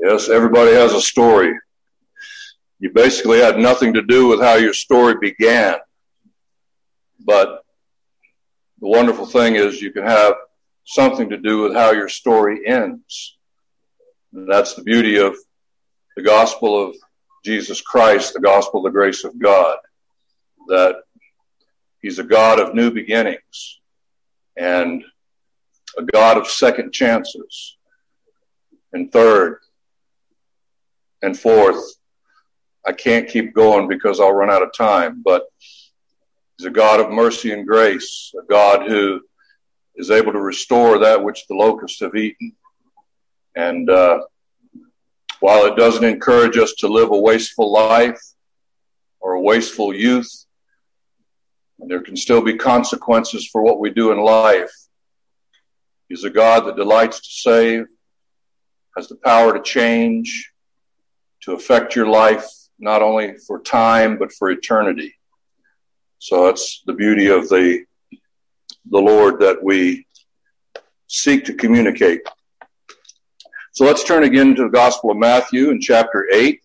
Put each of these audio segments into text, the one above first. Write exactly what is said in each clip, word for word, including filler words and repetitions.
Yes, everybody has a story. You basically had nothing to do with how your story began. But the wonderful thing is you can have something to do with how your story ends. And that's the beauty of the gospel of Jesus Christ, the gospel of the grace of God, that he's a God of new beginnings and a God of second chances and third and fourth. I can't keep going because I'll run out of time, but he's a God of mercy and grace, a God who is able to restore that which the locusts have eaten. And uh, while it doesn't encourage us to live a wasteful life or a wasteful youth, and there can still be consequences for what we do in life, he's a God that delights to save, has the power to change, to affect your life, not only for time, but for eternity. So that's the beauty of the, the Lord that we seek to communicate. So let's turn again to the Gospel of Matthew in chapter eight.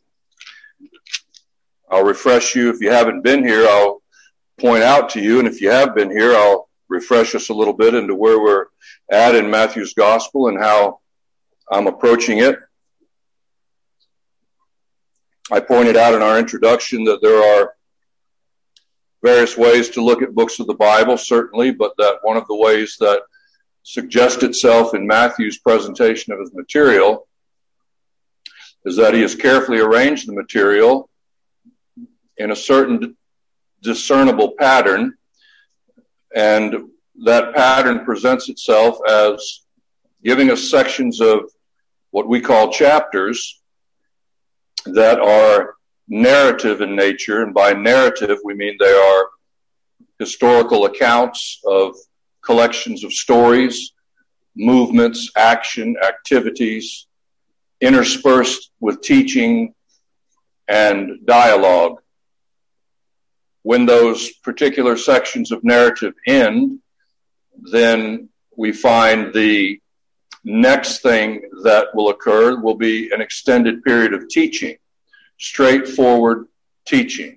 I'll refresh you. If you haven't been here, I'll point out to you. And if you have been here, I'll refresh us a little bit into where we're at in Matthew's Gospel and how I'm approaching it. I pointed out in our introduction that there are various ways to look at books of the Bible, certainly, but that one of the ways that suggests itself in Matthew's presentation of his material is that he has carefully arranged the material in a certain discernible pattern, and that pattern presents itself as giving us sections of what we call chapters that are narrative in nature, and by narrative we mean they are historical accounts of collections of stories, movements, action, activities, interspersed with teaching and dialogue. When those particular sections of narrative end, then we find the next thing that will occur will be an extended period of teaching, straightforward teaching.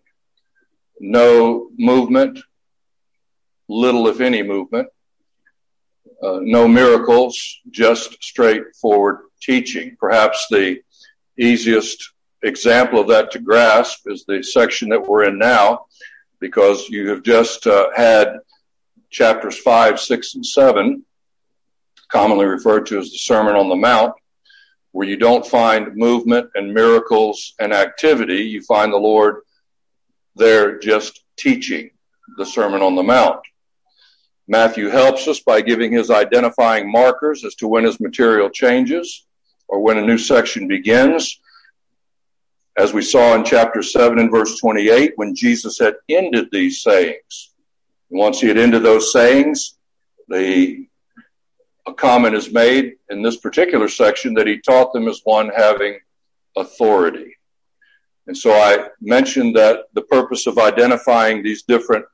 No movement, little if any movement, uh, no miracles, just straightforward teaching. Perhaps the easiest example of that to grasp is the section that we're in now, because you have just uh, had chapters five, six, and seven, commonly referred to as the Sermon on the Mount, where you don't find movement and miracles and activity. You find the Lord there just teaching the Sermon on the Mount. Matthew helps us by giving his identifying markers as to when his material changes or when a new section begins. As we saw in chapter seven and verse twenty-eight, when Jesus had ended these sayings. Once he had ended those sayings, the a comment is made in this particular section that he taught them as one having authority. And so I mentioned that the purpose of identifying these different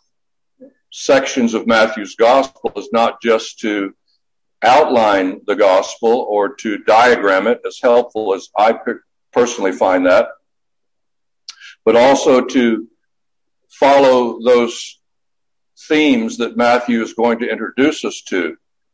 sections of Matthew's gospel is not just to outline the gospel or to diagram it, as helpful as I personally find that, but also to follow those themes that Matthew is going to introduce us to.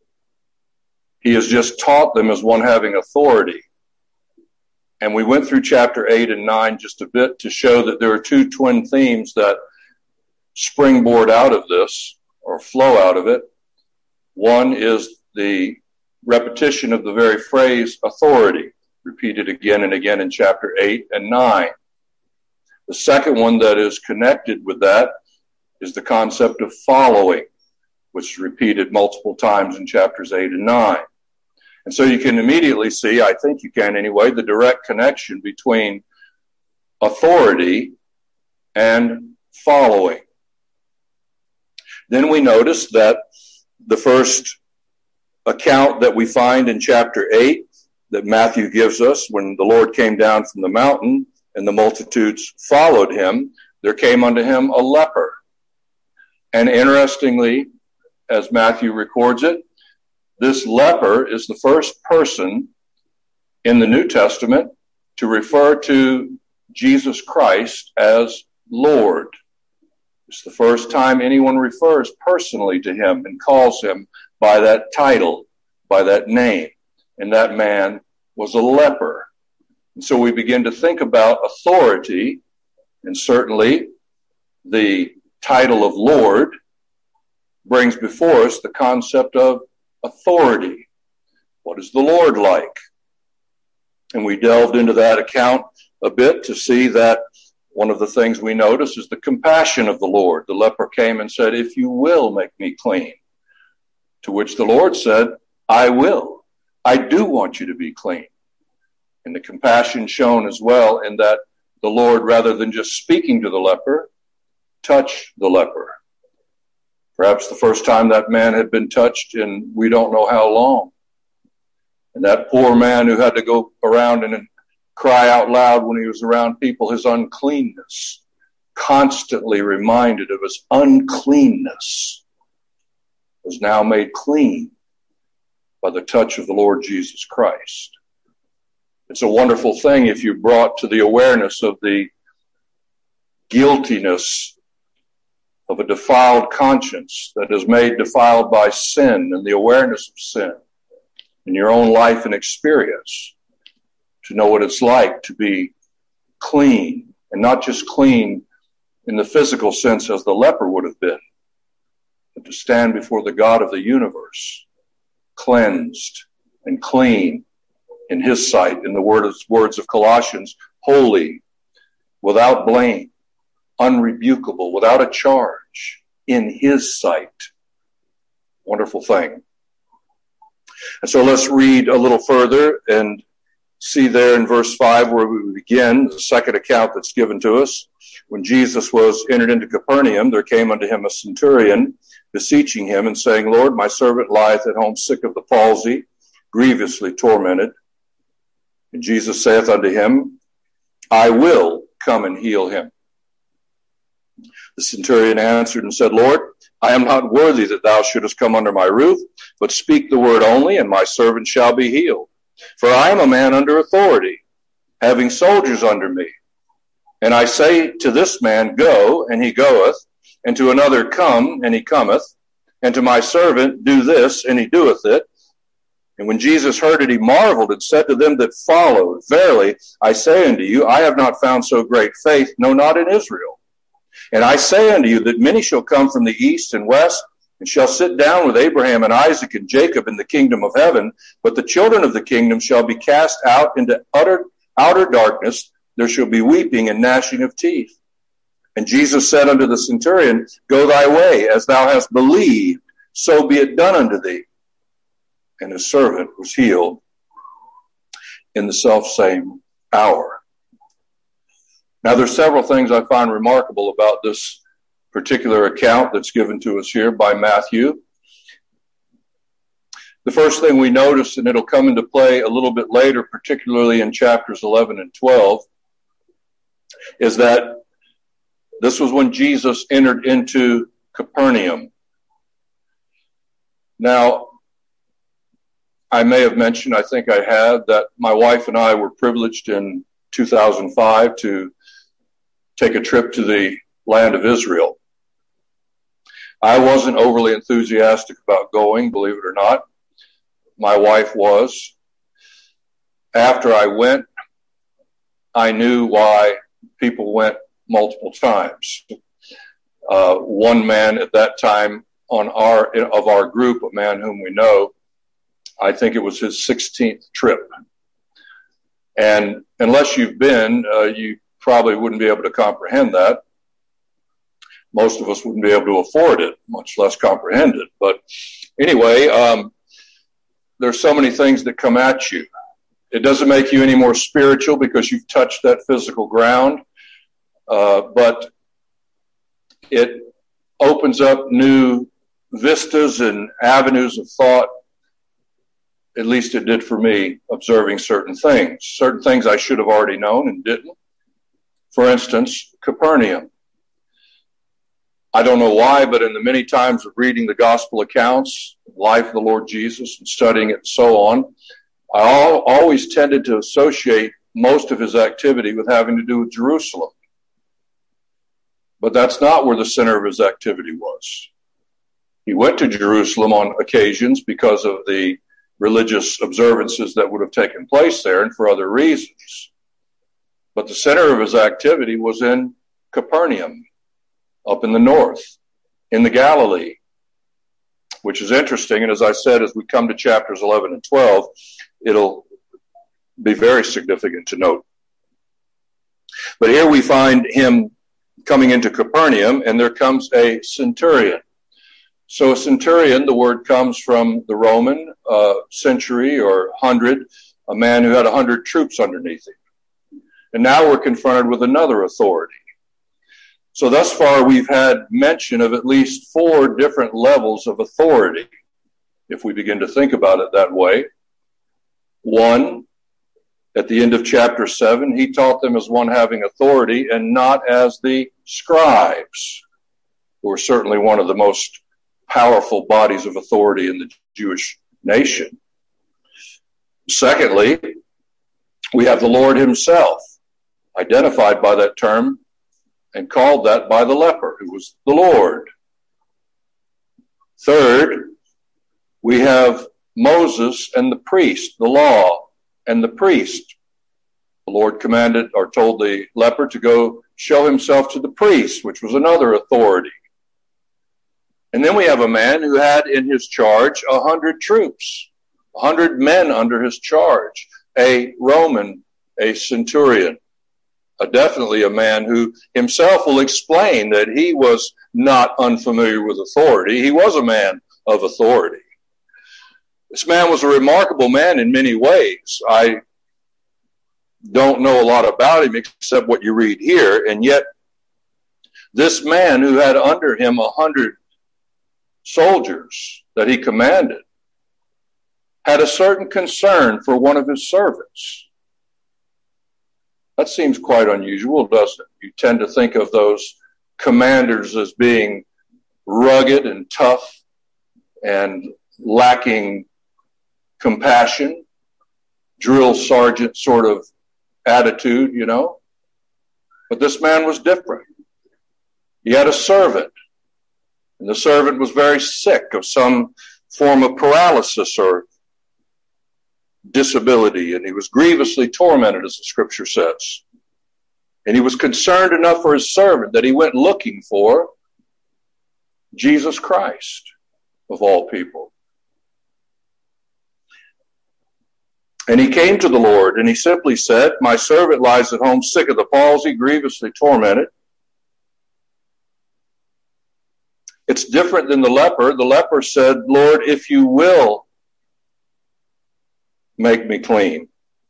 He has just taught them as one having authority. And we went through chapter eight and nine just a bit to show that there are two twin themes that springboard out of this or flow out of it. One is the repetition of the very phrase authority, repeated again and again in chapter eight and nine. The second one that is connected with that is the concept of following, which is repeated multiple times in chapters eight and nine. And so you can immediately see, I think you can anyway, the direct connection between authority and following. Then we notice that the first account that we find in chapter eight that Matthew gives us, when the Lord came down from the mountain and the multitudes followed him, there came unto him a leper. And interestingly, as Matthew records it, this leper is the first person in the New Testament to refer to Jesus Christ as Lord. It's the first time anyone refers personally to him and calls him by that title, by that name. And that man was a leper. And so we begin to think about authority, and certainly the title of Lord brings before us the concept of authority. What is the Lord like? And we delved into that account a bit to see that one of the things we notice is the compassion of the Lord. The leper came and said, "If you will make me clean." To which the Lord said, "I will. I do want you to be clean." And the compassion shown as well in that the Lord, rather than just speaking to the leper, touched the leper. Perhaps the first time that man had been touched in we don't know how long. And that poor man who had to go around and cry out loud when he was around people, his uncleanness, constantly reminded of his uncleanness, was now made clean by the touch of the Lord Jesus Christ. It's a wonderful thing if you're brought to the awareness of the guiltiness of a defiled conscience that is made defiled by sin and the awareness of sin in your own life and experience, to know what it's like to be clean, and not just clean in the physical sense as the leper would have been, but to stand before the God of the universe, cleansed and clean in his sight, in the words of Colossians, holy, without blame, unrebukable, without a charge, in his sight. Wonderful thing. And so let's read a little further and see there in verse five where we begin, the second account that's given to us. When Jesus was entered into Capernaum, there came unto him a centurion, beseeching him and saying, Lord, my servant lieth at home sick of the palsy, grievously tormented. And Jesus saith unto him, I will come and heal him. The centurion answered and said, Lord, I am not worthy that thou shouldest come under my roof, but speak the word only, and my servant shall be healed. For I am a man under authority, having soldiers under me. And I say to this man, go, and he goeth, and to another, come, and he cometh, and to my servant, do this, and he doeth it. And when Jesus heard it, he marveled and said to them that followed, Verily, I say unto you, I have not found so great faith, no, not in Israel. And I say unto you that many shall come from the east and west, and shall sit down with Abraham and Isaac and Jacob in the kingdom of heaven. But the children of the kingdom shall be cast out into utter outer darkness. There shall be weeping and gnashing of teeth. And Jesus said unto the centurion, Go thy way, as thou hast believed, so be it done unto thee. And his servant was healed in the selfsame hour. Now, there's several things I find remarkable about this particular account that's given to us here by Matthew. The first thing we notice, and it'll come into play a little bit later, particularly in chapters eleven and twelve, is that this was when Jesus entered into Capernaum. Now, I may have mentioned, I think I had, that my wife and I were privileged in two thousand five to take a trip to the land of Israel. I wasn't overly enthusiastic about going, believe it or not. My wife was. After I went, I knew why people went multiple times. Uh, one man at that time on our of our group, a man whom we know, I think it was his sixteenth trip. And unless you've been, uh, you probably wouldn't be able to comprehend that. Most of us wouldn't be able to afford it, much less comprehend it. But anyway, um, there's so many things that come at you. It doesn't make you any more spiritual because you've touched that physical ground, uh, but it opens up new vistas and avenues of thought. At least it did for me, observing certain things. Certain things I should have already known and didn't. For instance, Capernaum. I don't know why, but in the many times of reading the gospel accounts, the life of the Lord Jesus and studying it and so on, I al- always tended to associate most of his activity with having to do with Jerusalem. But that's not where the center of his activity was. He went to Jerusalem on occasions because of the religious observances that would have taken place there and for other reasons. But the center of his activity was in Capernaum, up in the north, in the Galilee, which is interesting. And as I said, as we come to chapters eleven and twelve, it'll be very significant to note. But here we find him coming into Capernaum, and there comes a centurion. So a centurion, the word comes from the Roman uh, century or hundred, a man who had a hundred troops underneath him. And now we're confronted with another authority. So thus far we've had mention of at least four different levels of authority, if we begin to think about it that way. One, at the end of chapter seven, he taught them as one having authority and not as the scribes, who are certainly one of the most powerful bodies of authority in the Jewish nation. Secondly, we have the Lord himself, identified by that term and called that by the leper, who was the Lord. Third, we have Moses and the priest, the law and the priest. The Lord commanded or told the leper to go show himself to the priest, which was another authority. And then we have a man who had in his charge a hundred troops, a hundred men under his charge, a Roman, a centurion, a definitely a man who himself will explain that he was not unfamiliar with authority. He was a man of authority. This man was a remarkable man in many ways. I don't know a lot about him except what you read here, and yet this man who had under him a hundred soldiers that he commanded had a certain concern for one of his servants. That seems quite unusual, doesn't it? You tend to think of those commanders as being rugged and tough and lacking compassion, drill sergeant sort of attitude, you know. But this man was different. He had a servant, and the servant was very sick of some form of paralysis or disability, and he was grievously tormented, as the scripture says. And he was concerned enough for his servant that he went looking for Jesus Christ, of all people. And he came to the Lord, and he simply said, "My servant lies at home sick of the palsy, grievously tormented." It's different than the leper. The leper said, "Lord, if you will, make me clean."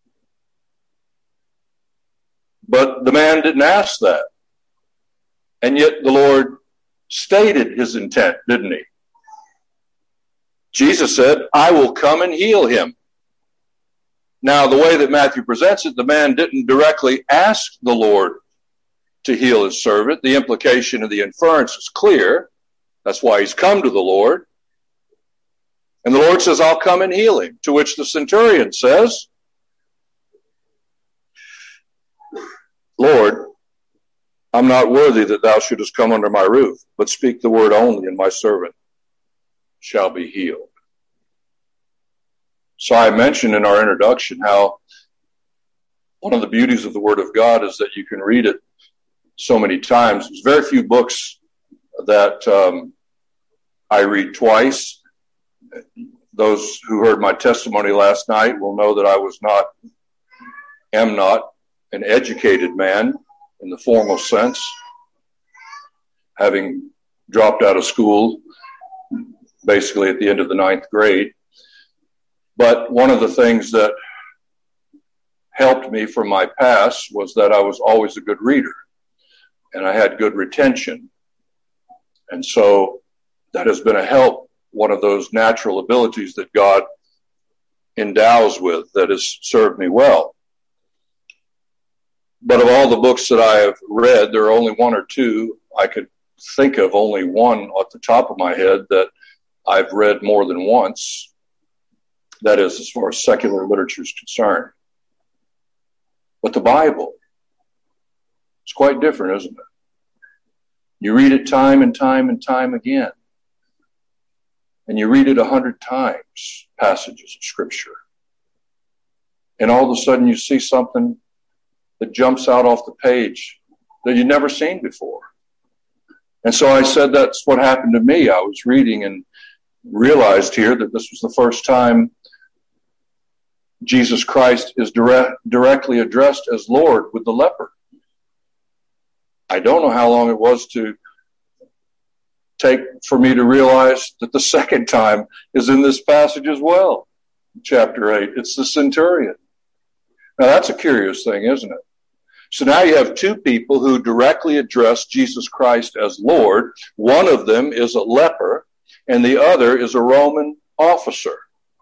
But the man didn't ask that. And yet the Lord stated his intent, didn't he? Jesus said, "I will come and heal him." Now, the way that Matthew presents it, the man didn't directly ask the Lord to heal his servant. The implication of the inference is clear. That's why he's come to the Lord. And the Lord says, "I'll come and heal him." To which the centurion says, "Lord, I'm not worthy that thou shouldest come under my roof, but speak the word only, and my servant shall be healed." So I mentioned in our introduction how one of the beauties of the Word of God is that you can read it so many times. There's very few books that um, I read twice. Those who heard my testimony last night will know that I was not, am not an educated man in the formal sense, having dropped out of school basically at the end of the ninth grade. But one of the things that helped me from my past was that I was always a good reader, and I had good retention. And so that has been a help, one of those natural abilities that God endows with that has served me well. But of all the books that I have read, there are only one or two. I could think of only one off the top of my head that I've read more than once. That is, as far as secular literature is concerned. But the Bible is quite different, isn't it? You read it time and time and time again. And you read it a hundred times, passages of Scripture. And all of a sudden you see something that jumps out off the page that you'd never seen before. And so I said that's what happened to me. I was reading and realized here that this was the first time Jesus Christ is direct, directly addressed as Lord with the leper. I don't know how long it was to take for me to realize that the second time is in this passage as well. Chapter eight. It's the centurion. Now that's a curious thing, isn't it? So now you have two people who directly address Jesus Christ as Lord. One of them is a leper, and the other is a Roman officer.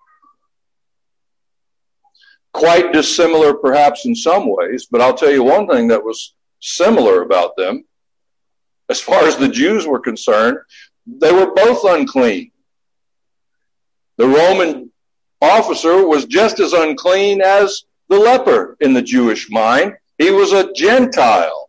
Quite dissimilar perhaps in some ways, but I'll tell you one thing that was similar about them. As far as the Jews were concerned, they were both unclean. The Roman officer was just as unclean as the leper in the Jewish mind. He was a Gentile,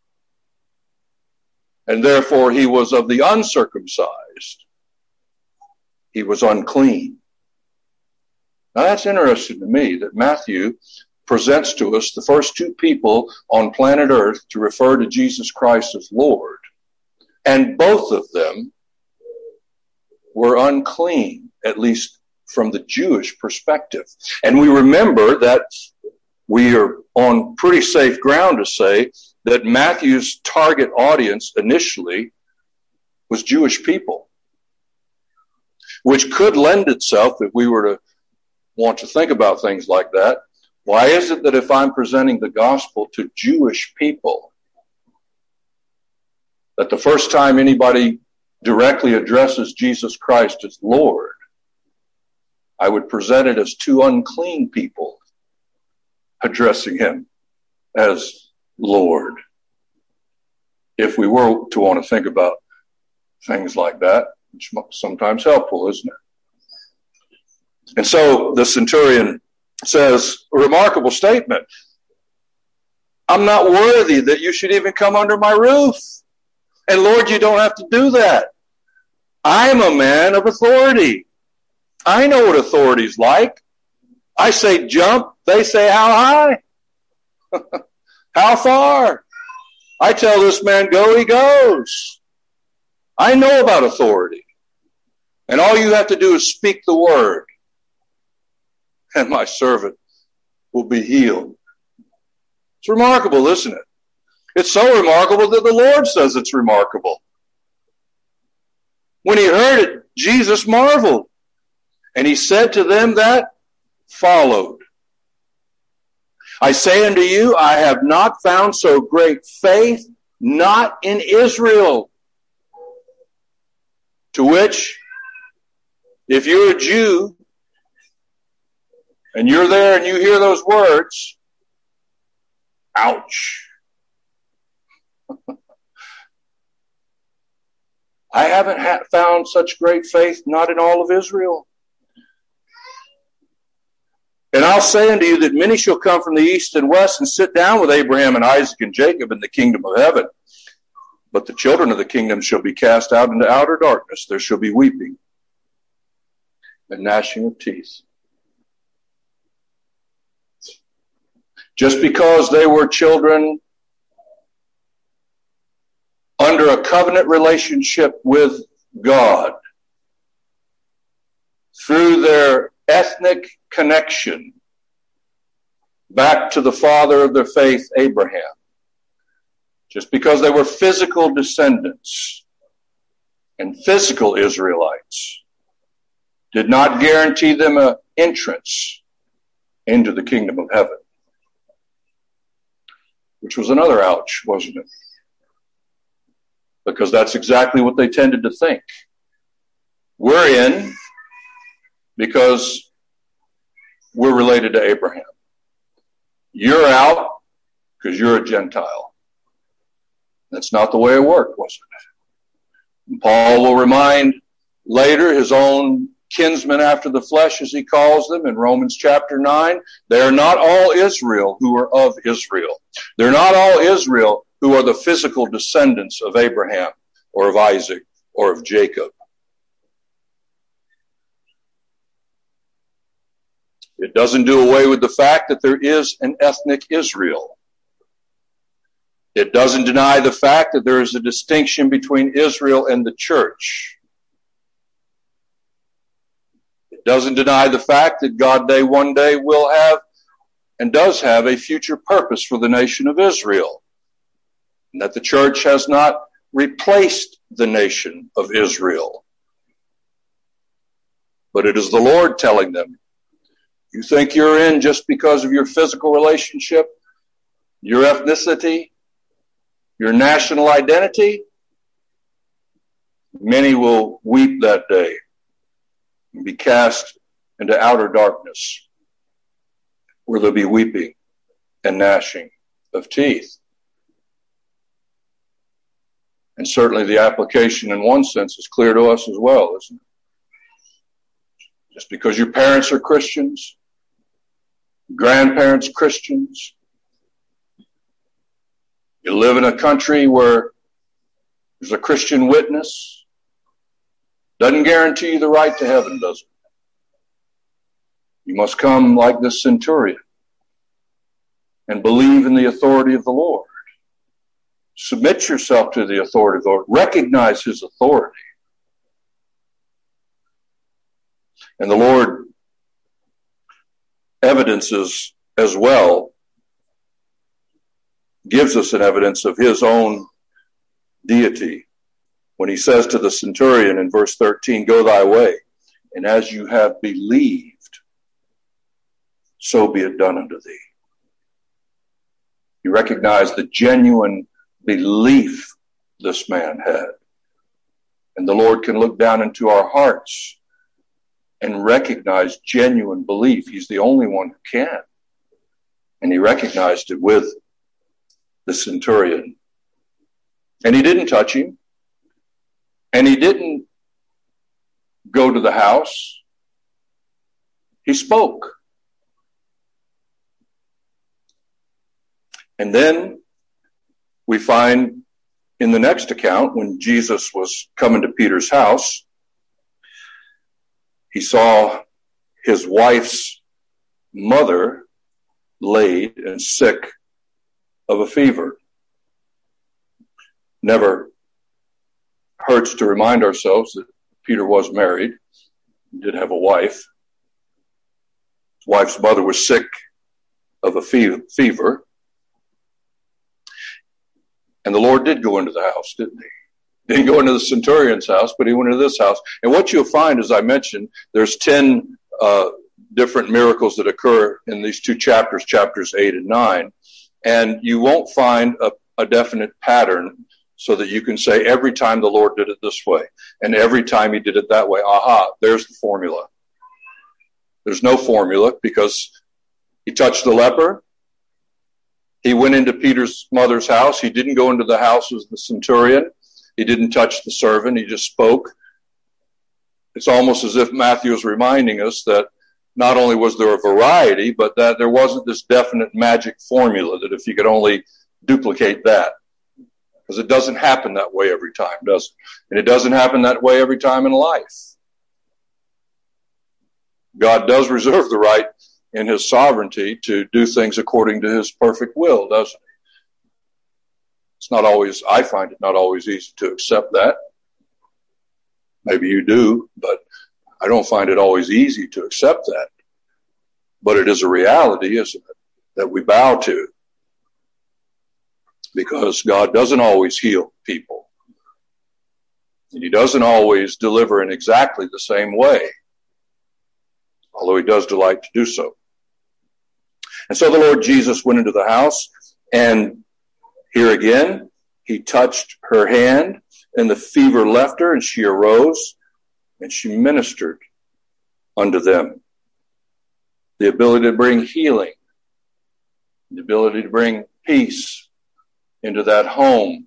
and therefore he was of the uncircumcised. He was unclean. Now that's interesting to me that Matthew presents to us the first two people on planet Earth to refer to Jesus Christ as Lord. And both of them were unclean, at least from the Jewish perspective. And we remember that we are on pretty safe ground to say that Matthew's target audience initially was Jewish people, which could lend itself, if we were to want to think about things like that. Why is it that if I'm presenting the gospel to Jewish people, that the first time anybody directly addresses Jesus Christ as Lord, I would present it as two unclean people addressing him as Lord? If we were to want to think about things like that, which is sometimes helpful, isn't it? And so the centurion says a remarkable statement. I'm not worthy that you should even come under my roof. And Lord, you don't have to do that. I'm a man of authority. I know what authority's like. I say jump, they say how high? How far? I tell this man go, he goes. I know about authority. And all you have to do is speak the word, and my servant will be healed. It's remarkable, isn't it? It's so remarkable that the Lord says it's remarkable. When he heard it, Jesus marveled, and he said to them that followed, I say unto you, I have not found so great faith, not in Israel. To which, if you're a Jew, and you're there and you hear those words, ouch. I haven't ha- found such great faith, not in all of Israel. And I'll say unto you that many shall come from the east and west and sit down with Abraham and Isaac and Jacob in the kingdom of heaven. But the children of the kingdom shall be cast out into outer darkness. There shall be weeping and gnashing of teeth. Just because they were children under a covenant relationship with God, through their ethnic connection back to the father of their faith, Abraham, just because they were physical descendants and physical Israelites, did not guarantee them an entrance into the kingdom of heaven. Which was another ouch, wasn't it? Because that's exactly what they tended to think. We're in because we're related to Abraham. You're out because you're a Gentile. That's not the way it worked, was it? And Paul will remind later his own kinsmen after the flesh, as he calls them in Romans chapter nine. They are not all Israel who are of Israel. They're not all Israel who are the physical descendants of Abraham or of Isaac or of Jacob. It doesn't do away with the fact that there is an ethnic Israel. It doesn't deny the fact that there is a distinction between Israel and the church. It doesn't deny the fact that God day one day will have and does have a future purpose for the nation of Israel, and that the church has not replaced the nation of Israel. But it is the Lord telling them, you think you're in just because of your physical relationship, your ethnicity, your national identity? Many will weep that day and be cast into outer darkness, where there'll be weeping and gnashing of teeth. And certainly the application in one sense is clear to us as well, isn't it? Just because your parents are Christians, grandparents Christians, you live in a country where there's a Christian witness, doesn't guarantee you the right to heaven, does it? You must come like this centurion and believe in the authority of the Lord. Submit yourself to the authority of the Lord. Recognize his authority. And the Lord evidences as well, gives us an evidence of his own deity when he says to the centurion in verse thirteen, go thy way, and as you have believed, so be it done unto thee. You recognize the genuine belief this man had. And the Lord can look down into our hearts and recognize genuine belief. He's the only one who can. And he recognized it with the centurion. And he didn't touch him. And he didn't go to the house. He spoke. And then we find in the next account, when Jesus was coming to Peter's house, he saw his wife's mother laid and sick of a fever. Never hurts to remind ourselves that Peter was married. He did have a wife. His wife's mother was sick of a fever. And the Lord did go into the house, didn't he? Didn't go into the centurion's house, but he went into this house. And what you'll find, as I mentioned, there's ten uh, different miracles that occur in these two chapters, chapters eight and nine. And you won't find a, a definite pattern so that you can say every time the Lord did it this way and every time he did it that way. Aha, there's the formula. There's no formula because he touched the leper. He went into Peter's mother's house. He didn't go into the house of the centurion. He didn't touch the servant. He just spoke. It's almost as if Matthew is reminding us that not only was there a variety, but that there wasn't this definite magic formula that if you could only duplicate that. Because it doesn't happen that way every time, does it? And it doesn't happen that way every time in life. God does reserve the right in his sovereignty to do things according to his perfect will, doesn't he? It's not always, I find it not always easy to accept that. Maybe you do, but I don't find it always easy to accept that. But it is a reality, isn't it, that we bow to. Because God doesn't always heal people. And he doesn't always deliver in exactly the same way. Although he does delight to do so. And so the Lord Jesus went into the house, and here again, he touched her hand, and the fever left her, and she arose, and she ministered unto them. The ability to bring healing, the ability to bring peace into that home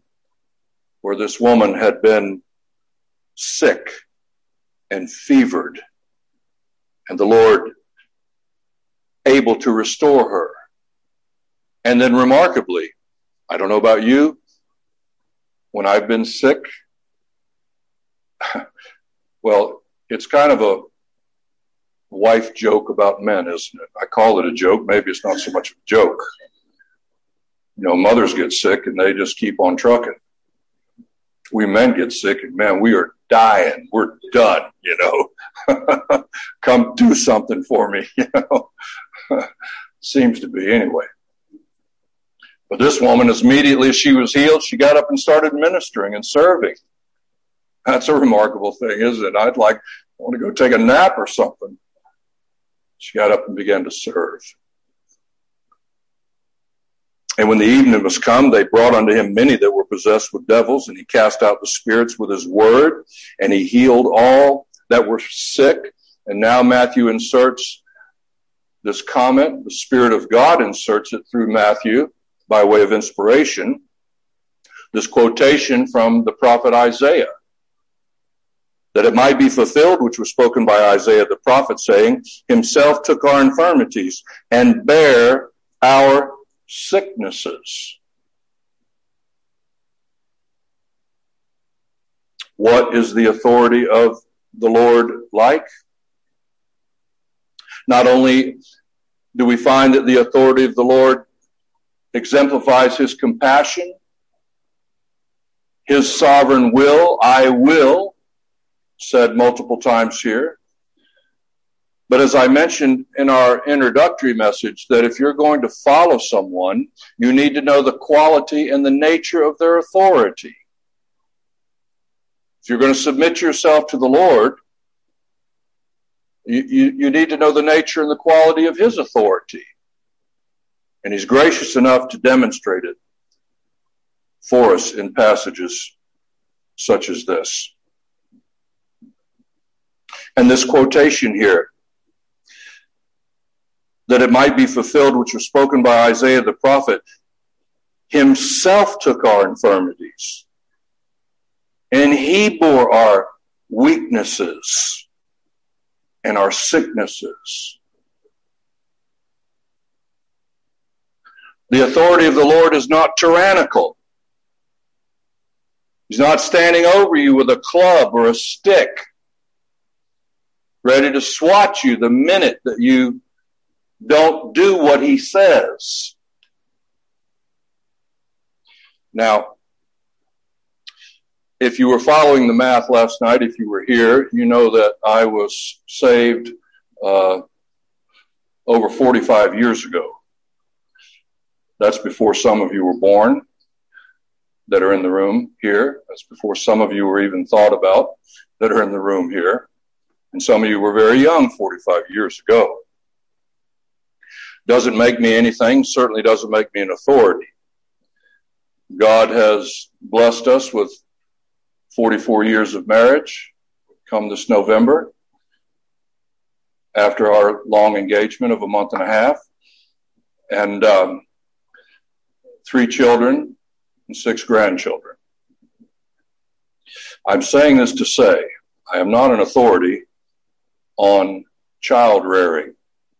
where this woman had been sick and fevered And the Lord able to restore her. And then remarkably, I don't know about you, when I've been sick, well, it's kind of a wife joke about men, isn't it? I call it a joke. Maybe it's not so much a joke. You know, mothers get sick and they just keep on trucking. We men get sick and, man, we are dying. We're done, you know. Come do something for me, you know. Seems to be anyway. But this woman, as immediately as she was healed, she got up and started ministering and serving. That's a remarkable thing, isn't it? I'd like, I want to go take a nap or something. She got up and began to serve. And when the evening was come, they brought unto him many that were possessed with devils, and he cast out the spirits with his word, and he healed all that were sick. And now Matthew inserts this comment. The Spirit of God inserts it through Matthew by way of inspiration. This quotation from the prophet Isaiah, that it might be fulfilled, which was spoken by Isaiah the prophet, saying, himself took our infirmities and bare our sicknesses. What is the authority of the Lord like? Not only do we find that the authority of the Lord exemplifies his compassion, his sovereign will, I will, said multiple times here. But as I mentioned in our introductory message, that if you're going to follow someone, you need to know the quality and the nature of their authority. If you're going to submit yourself to the Lord, you, you, you need to know the nature and the quality of his authority. And he's gracious enough to demonstrate it for us in passages such as this. And this quotation here, that it might be fulfilled, which was spoken by Isaiah the prophet, himself took our infirmities, and he bore our weaknesses and our sicknesses. The authority of the Lord is not tyrannical. He's not standing over you with a club or a stick, ready to swat you the minute that you don't do what he says. Now, if you were following the math last night, if you were here, you know that I was saved uh, over forty-five years ago. That's before some of you were born that are in the room here. That's before some of you were even thought about that are in the room here. And some of you were very young forty-five years ago. Doesn't make me anything, certainly doesn't make me an authority. God has blessed us with forty-four years of marriage come this November, after our long engagement of a month and a half, and um, three children and six grandchildren. I'm saying this to say I am not an authority on child rearing.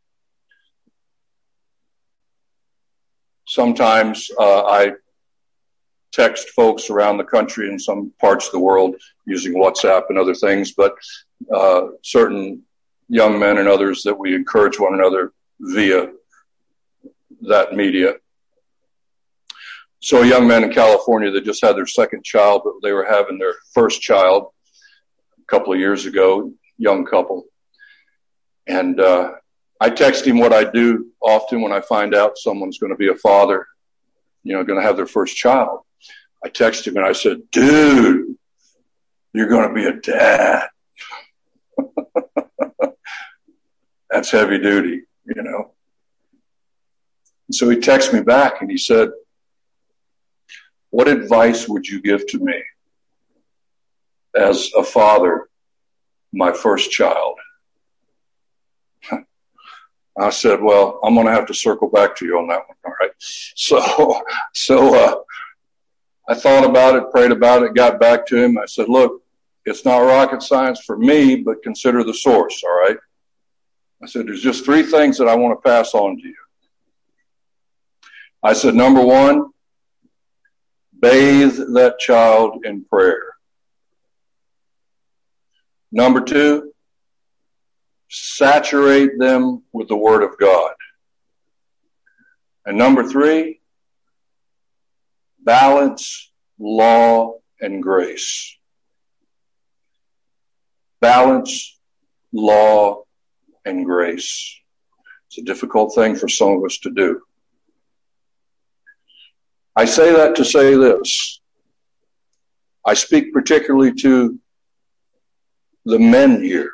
Sometimes uh, I text folks around the country in some parts of the world using WhatsApp and other things, but uh, certain young men and others that we encourage one another via that media. So a young man in California that just had their second child, but they were having their first child a couple of years ago, young couple. And uh, I text him what I do often when I find out someone's going to be a father, you know, going to have their first child. I text him and I said, dude, you're going to be a dad. That's heavy duty, you know. And so he texted me back and he said, what advice would you give to me as a father, my first child? I said, well, I'm going to have to circle back to you on that one. All right. So, so, uh, I thought about it, prayed about it, got back to him. I said, look, it's not rocket science for me, but consider the source. All right. I said, there's just three things that I want to pass on to you. I said, number one, bathe that child in prayer. Number two, saturate them with the Word of God. And number three, balance law and grace. Balance law and grace. It's a difficult thing for some of us to do. I say that to say this. I speak particularly to the men here,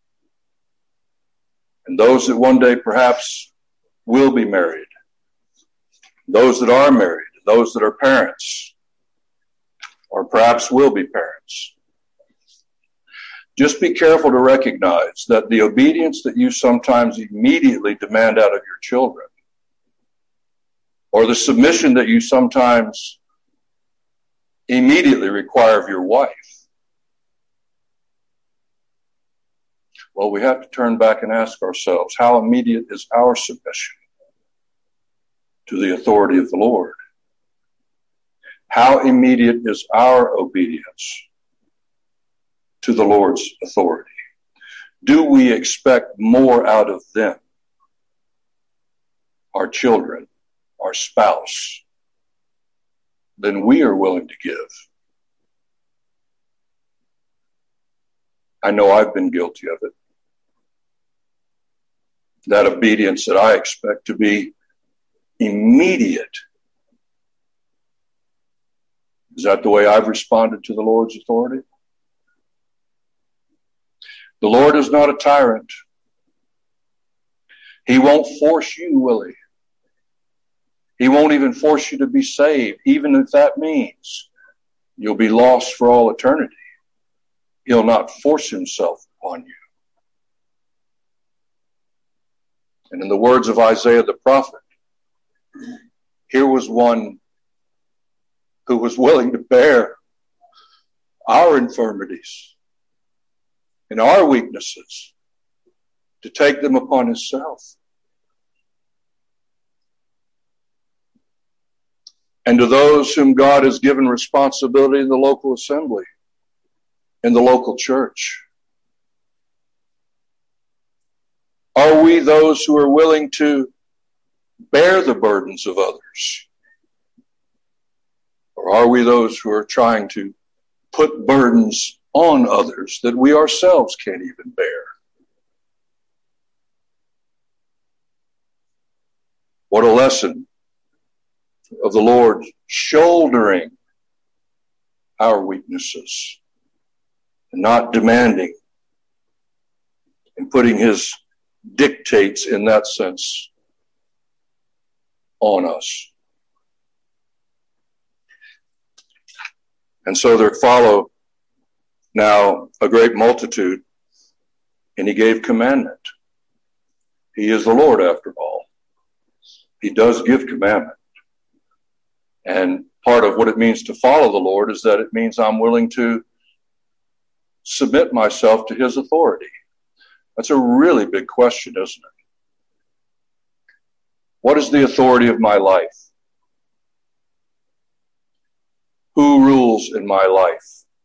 and those that one day perhaps will be married, those that are married, those that are parents, or perhaps will be parents. Just be careful to recognize that the obedience that you sometimes immediately demand out of your children, or the submission that you sometimes immediately require of your wife, well, we have to turn back and ask ourselves, how immediate is our submission to the authority of the Lord? How immediate is our obedience to the Lord's authority? Do we expect more out of them, our children, our spouse, than we are willing to give? I know I've been guilty of it. That obedience that I expect to be immediate. Is that the way I've responded to the Lord's authority? The Lord is not a tyrant. He won't force you, will he? He won't even force you to be saved, even if that means you'll be lost for all eternity. He'll not force himself upon you. And in the words of Isaiah the prophet, here was one who was willing to bear our infirmities and our weaknesses, to take them upon himself. And to those whom God has given responsibility in the local assembly, in the local church, are we those who are willing to bear the burdens of others? Or are we those who are trying to put burdens on others that we ourselves can't even bear? What a lesson of the Lord shouldering our weaknesses and not demanding and putting his dictates in that sense on us. And so there follow now a great multitude, and he gave commandment. He is the Lord after all. He does give commandment. And part of what it means to follow the Lord is that it means I'm willing to submit myself to his authority. That's a really big question, isn't it? What is the authority of my life? Who rules in my life?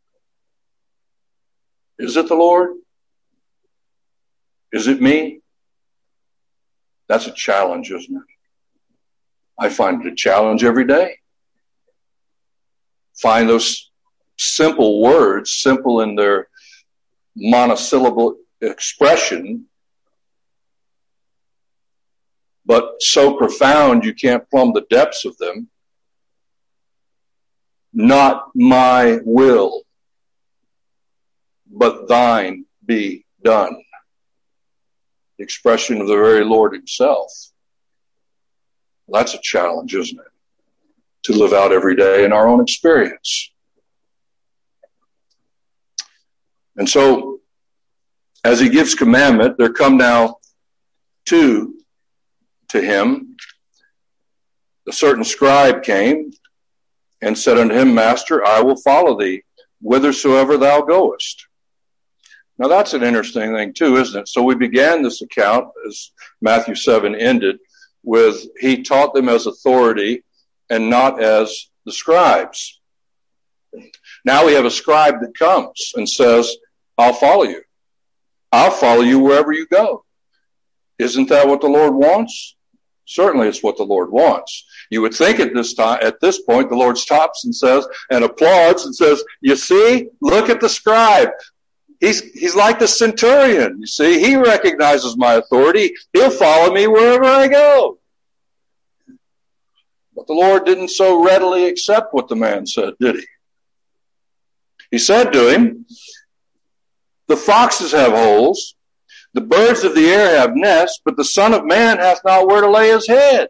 Is it the Lord? Is it me? That's a challenge, isn't it? I find it a challenge every day. Find those simple words, simple in their monosyllable expression, but so profound you can't plumb the depths of them. Not my will, but thine be done. The expression of the very Lord himself. Well, that's a challenge, isn't it? To live out every day in our own experience. And so, as he gives commandment, there come now two to him. A certain scribe came and said unto him, Master, I will follow thee whithersoever thou goest. Now that's an interesting thing too, isn't it? So we began this account, as Matthew seven ended, with he taught them as authority and not as the scribes. Now we have a scribe that comes and says, I'll follow you. I'll follow you wherever you go. Isn't that what the Lord wants? Certainly it's what the Lord wants. You would think at this time, at this point, the Lord stops and says, and applauds and says, you see, look at the scribe. He's, he's like the centurion. You see, he recognizes my authority. He'll follow me wherever I go. But the Lord didn't so readily accept what the man said, did he? He said to him, the foxes have holes, the birds of the air have nests, but the Son of Man hath not where to lay his head.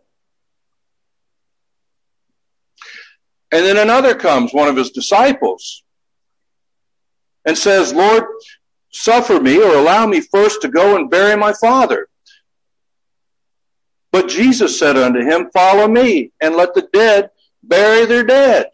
And then another comes, one of his disciples, and says, Lord, suffer me or allow me first to go and bury my father. But Jesus said unto him, follow me, and let the dead bury their dead.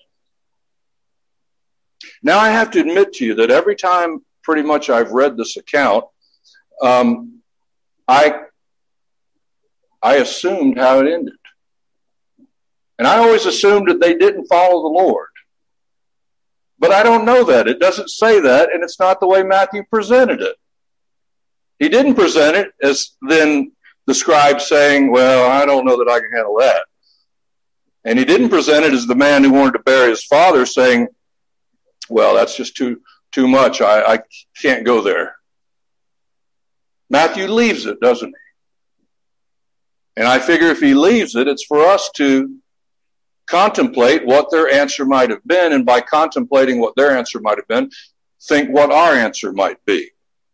Now I have to admit to you that every time pretty much I've read this account, um, I, I assumed how it ended. And I always assumed that they didn't follow the Lord. But I don't know that. It doesn't say that, and it's not the way Matthew presented it. He didn't present it as then the scribe saying, well, I don't know that I can handle that. And he didn't present it as the man who wanted to bury his father saying, well, that's just too too much. I, I can't go there. Matthew leaves it, doesn't he? And I figure if he leaves it, it's for us to contemplate what their answer might have been, and by contemplating what their answer might have been, think what our answer might be.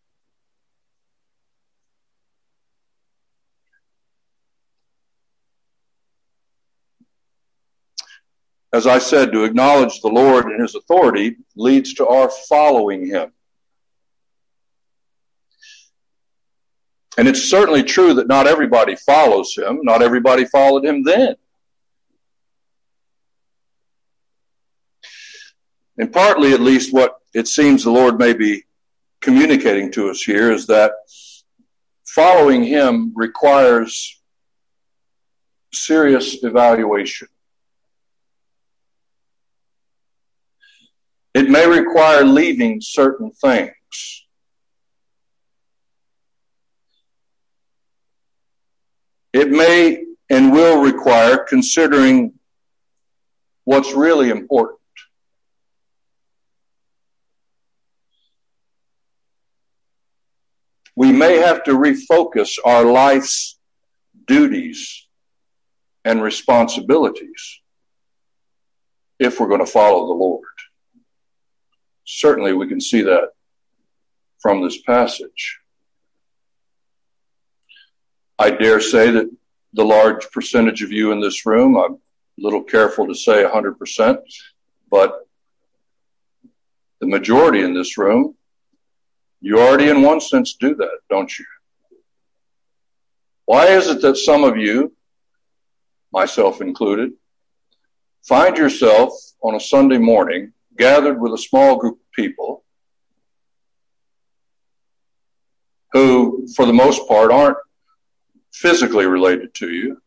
As I said, to acknowledge the Lord and his authority leads to our following him. And it's certainly true that not everybody follows him. Not everybody followed him then. And partly, at least, what it seems the Lord may be communicating to us here is that following him requires serious evaluation. It may require leaving certain things. It may and will require considering what's really important. We may have to refocus our life's duties and responsibilities if we're going to follow the Lord. Certainly we can see that from this passage. I dare say that the large percentage of you in this room, I'm a little careful to say one hundred percent, but the majority in this room, you already in one sense do that, don't you? Why is it that some of you, myself included, find yourself on a Sunday morning gathered with a small group of people who, for the most part, aren't physically related to you,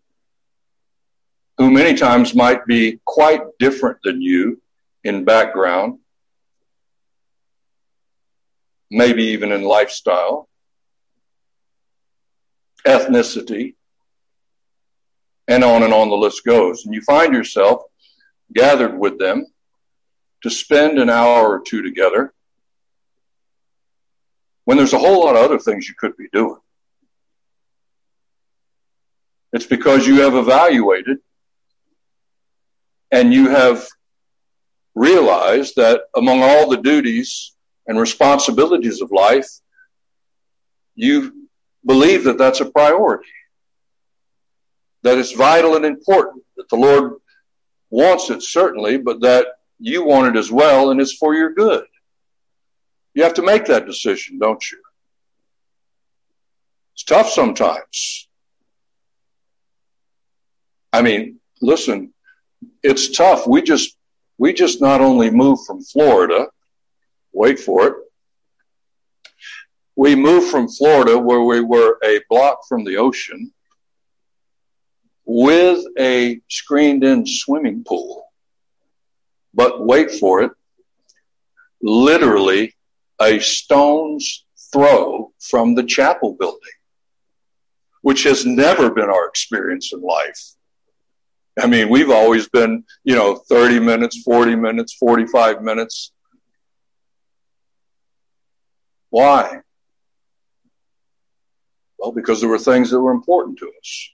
who many times might be quite different than you in background, maybe even in lifestyle, ethnicity, and on and on the list goes. And you find yourself gathered with them to spend an hour or two together when there's a whole lot of other things you could be doing. It's because you have evaluated and you have realized that among all the duties and responsibilities of life, you believe that that's a priority, that it's vital and important, that the Lord wants it certainly, but that you want it as well and it's for your good. You have to make that decision, don't you? It's tough sometimes. I mean, listen, it's tough. We just, we just not only moved from Florida, wait for it, We moved from Florida, where we were a block from the ocean, with a screened-in swimming pool. But wait for it, literally a stone's throw from the chapel building, which has never been our experience in life. I mean, we've always been, you know, thirty minutes, forty minutes, forty-five minutes. Why? Well, because there were things that were important to us.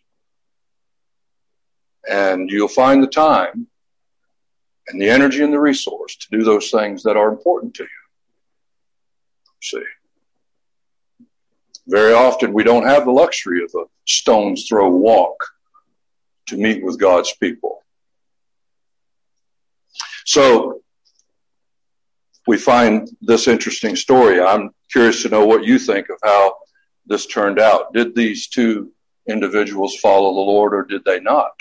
And you'll find the time and the energy and the resource to do those things that are important to you. See? Very often we don't have the luxury of a stone's throw walk to meet with God's people. So we find this interesting story. I'm curious to know what you think of how this turned out. Did these two individuals follow the Lord, or did they not?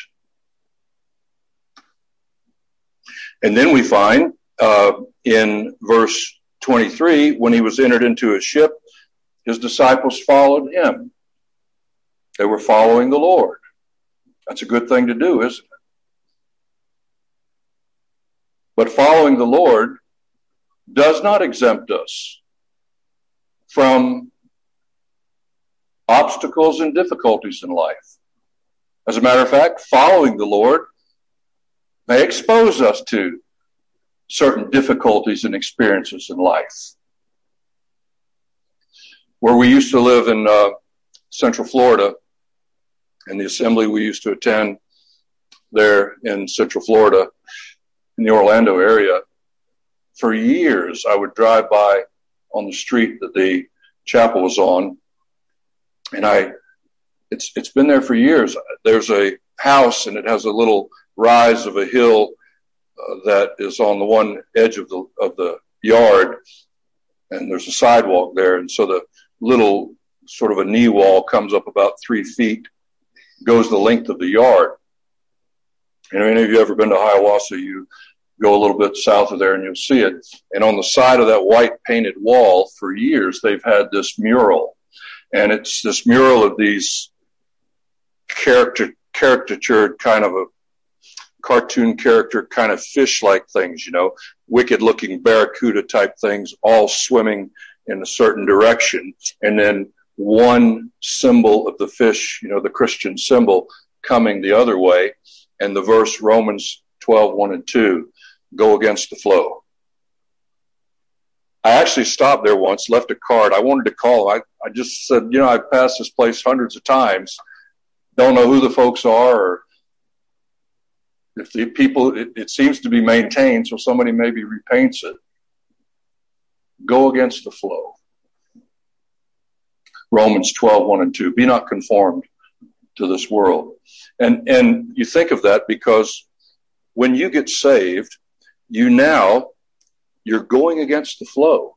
And then we find uh, in verse twenty-three, when he was entered into a ship, his disciples followed him. They were following the Lord. That's a good thing to do, isn't it? But following the Lord does not exempt us from obstacles and difficulties in life. As a matter of fact, following the Lord may expose us to certain difficulties and experiences in life. Where we used to live in uh, Central Florida, and the assembly we used to attend there in Central Florida, in the Orlando area, for years I would drive by on the street that the chapel was on, and I, it's it's been there for years. There's a house, and it has a little rise of a hill uh, that is on the one edge of the of the yard, and there's a sidewalk there, and so the little sort of a knee wall comes up about three feet, goes the length of the yard. And if any of you ever been to Hiawassee, you go a little bit south of there and you'll see it. And on the side of that white painted wall, for years, they've had this mural. And it's this mural of these character, caricatured kind of a cartoon character kind of fish-like things, you know, wicked-looking barracuda-type things, all swimming in a certain direction. And then one symbol of the fish, you know, the Christian symbol, coming the other way. And the verse, Romans twelve, one and two, go against the flow. I actually stopped there once, left a card. I wanted to call. I, I just said, you know, I've passed this place hundreds of times. Don't know who the folks are, or if the people, it, it seems to be maintained, so somebody maybe repaints it. Go against the flow. Romans twelve, one and two. Be not conformed to this world. And, and you think of that because when you get saved, you now, you're going against the flow.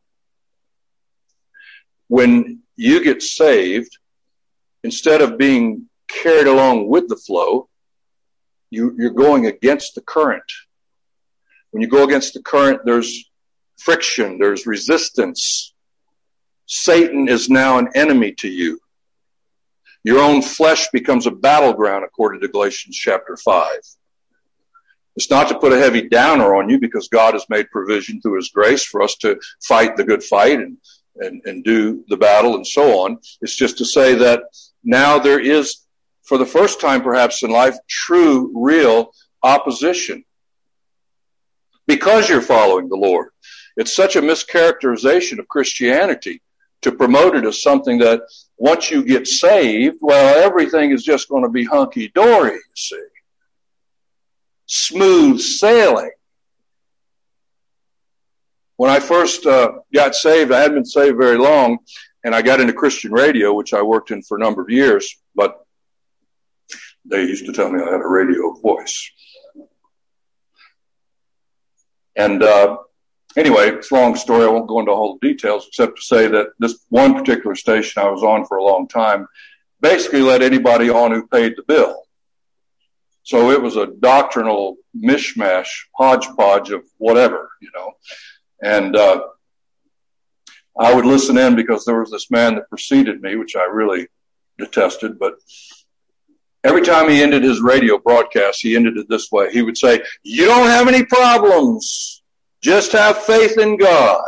When you get saved, instead of being carried along with the flow, you, you're going against the current. When you go against the current, there's friction, there's resistance. Satan is now an enemy to you. Your own flesh becomes a battleground, according to Galatians chapter five. It's not to put a heavy downer on you, because God has made provision through his grace for us to fight the good fight and, and, and do the battle and so on. It's just to say that now there is, for the first time perhaps in life, true, real opposition. Because you're following the Lord. It's such a mischaracterization of Christianity to promote it as something that once you get saved, well, everything is just going to be hunky-dory, you see. Smooth sailing. When I first uh, got saved, I hadn't been saved very long, and I got into Christian radio, which I worked in for a number of years, but they used to tell me I had a radio voice. And uh, anyway, it's a long story. I won't go into all the details, except to say that this one particular station I was on for a long time basically let anybody on who paid the bill. So it was a doctrinal mishmash, hodgepodge of whatever, you know. And uh, I would listen in because there was this man that preceded me, which I really detested, but every time he ended his radio broadcast, he ended it this way. He would say, "You don't have any problems. Just have faith in God."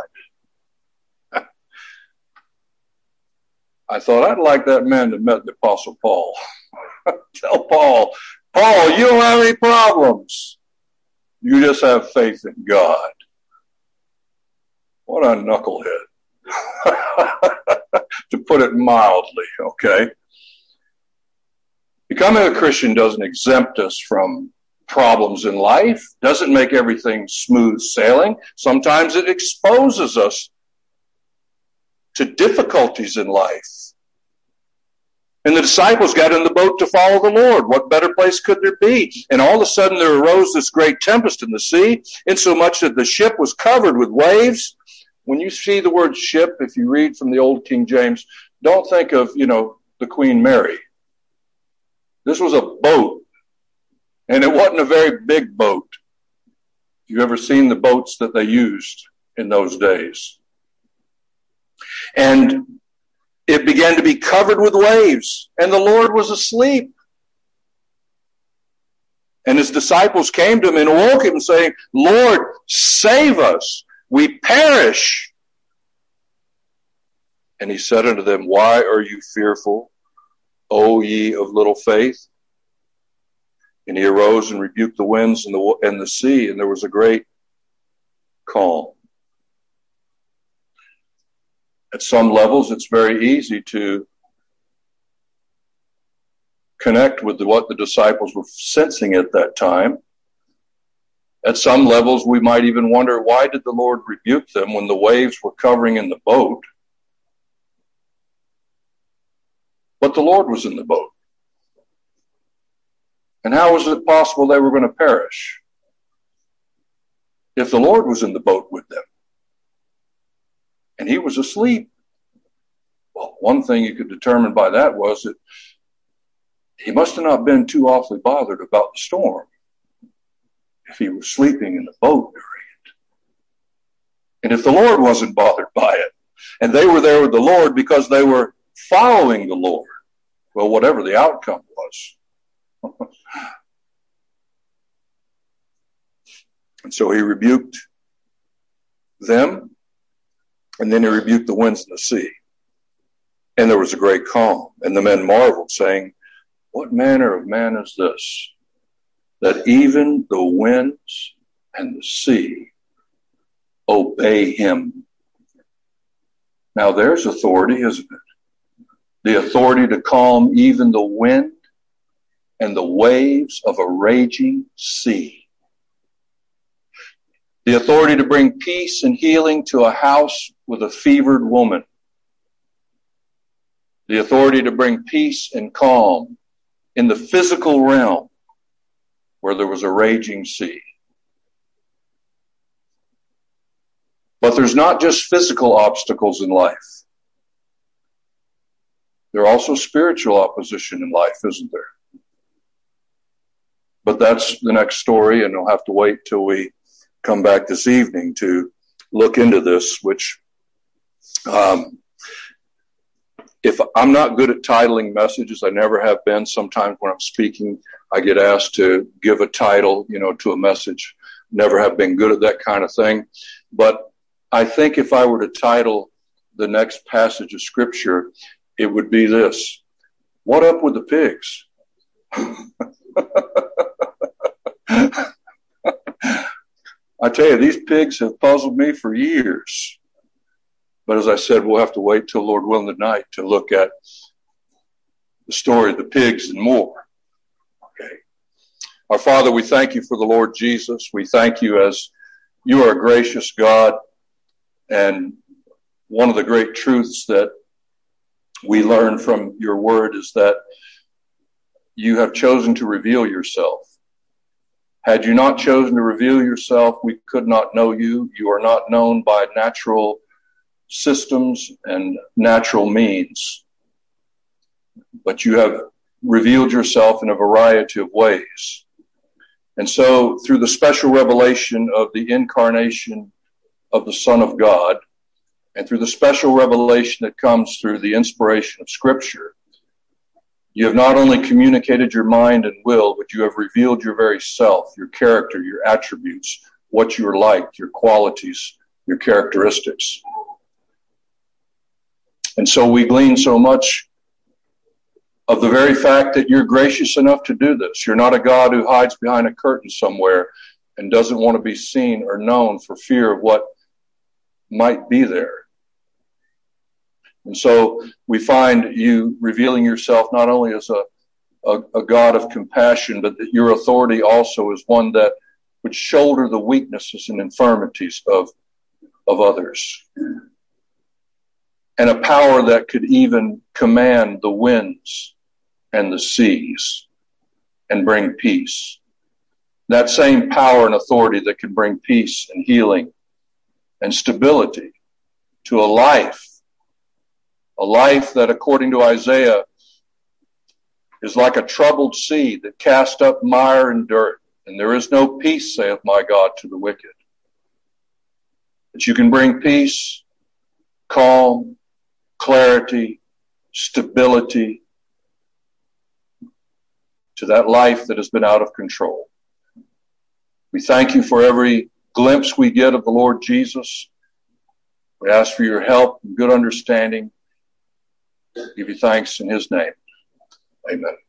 I thought, I'd like that man to met the Apostle Paul. Tell Paul, Paul, you don't have any problems. You just have faith in God. What a knucklehead. To put it mildly, okay? Becoming a Christian doesn't exempt us from problems in life, doesn't make everything smooth sailing. Sometimes it exposes us to difficulties in life. And the disciples got in the boat to follow the Lord. What better place could there be? And all of a sudden there arose this great tempest in the sea, insomuch that the ship was covered with waves. When you see the word ship, if you read from the old King James, don't think of, you know, the Queen Mary. This was a boat. And it wasn't a very big boat. You ever seen the boats that they used in those days? And it began to be covered with waves, and the Lord was asleep. And his disciples came to him and woke him, saying, "Lord, save us, we perish." And he said unto them, "Why are you fearful, O ye of little faith?" And he arose and rebuked the winds and the, and the sea, and there was a great calm. At some levels, it's very easy to connect with what the disciples were sensing at that time. At some levels, we might even wonder, why did the Lord rebuke them when the waves were covering in the boat? But the Lord was in the boat. And how was it possible they were going to perish if the Lord was in the boat with them? And he was asleep. Well, one thing you could determine by that was that he must have not been too awfully bothered about the storm if he was sleeping in the boat during it. And if the Lord wasn't bothered by it, and they were there with the Lord because they were following the Lord, well, whatever the outcome was. And so he rebuked them. And then he rebuked the winds and the sea. And there was a great calm. And the men marveled, saying, "What manner of man is this, that even the winds and the sea obey him?" Now there's authority, isn't it? The authority to calm even the wind and the waves of a raging sea. The authority to bring peace and healing to a house with a fevered woman. The authority to bring peace and calm in the physical realm where there was a raging sea. But there's not just physical obstacles in life. There are also spiritual opposition in life, isn't there? But that's the next story, and you'll have to wait till we come back this evening to look into this, which um, if I'm not good at titling messages, I never have been. Sometimes when I'm speaking, I get asked to give a title, you know, to a message. Never have been good at that kind of thing. But I think if I were to title the next passage of Scripture, it would be this: "What up with the pigs?" I tell you, these pigs have puzzled me for years. But as I said, we'll have to wait till Lord willing tonight to look at the story of the pigs and more. Okay. Our Father, we thank you for the Lord Jesus. We thank you as you are a gracious God. And one of the great truths that we learn from your word is that you have chosen to reveal yourself. Had you not chosen to reveal yourself, we could not know you. You are not known by natural systems and natural means. But you have revealed yourself in a variety of ways. And so, through the special revelation of the incarnation of the Son of God, and through the special revelation that comes through the inspiration of Scripture, you have not only communicated your mind and will, but you have revealed your very self, your character, your attributes, what you're like, your qualities, your characteristics. And so we glean so much of the very fact that you're gracious enough to do this. You're not a God who hides behind a curtain somewhere and doesn't want to be seen or known for fear of what might be there. And so we find you revealing yourself not only as a, a, a God of compassion, but that your authority also is one that would shoulder the weaknesses and infirmities of, of others. And a power that could even command the winds and the seas and bring peace. That same power and authority that can bring peace and healing and stability to a life, a life that, according to Isaiah, is like a troubled sea that cast up mire and dirt, and there is no peace, saith my God, to the wicked. That you can bring peace, calm, clarity, stability to that life that has been out of control. We thank you for every glimpse we get of the Lord Jesus. We ask for your help and good understanding. Give you thanks in his name. Amen.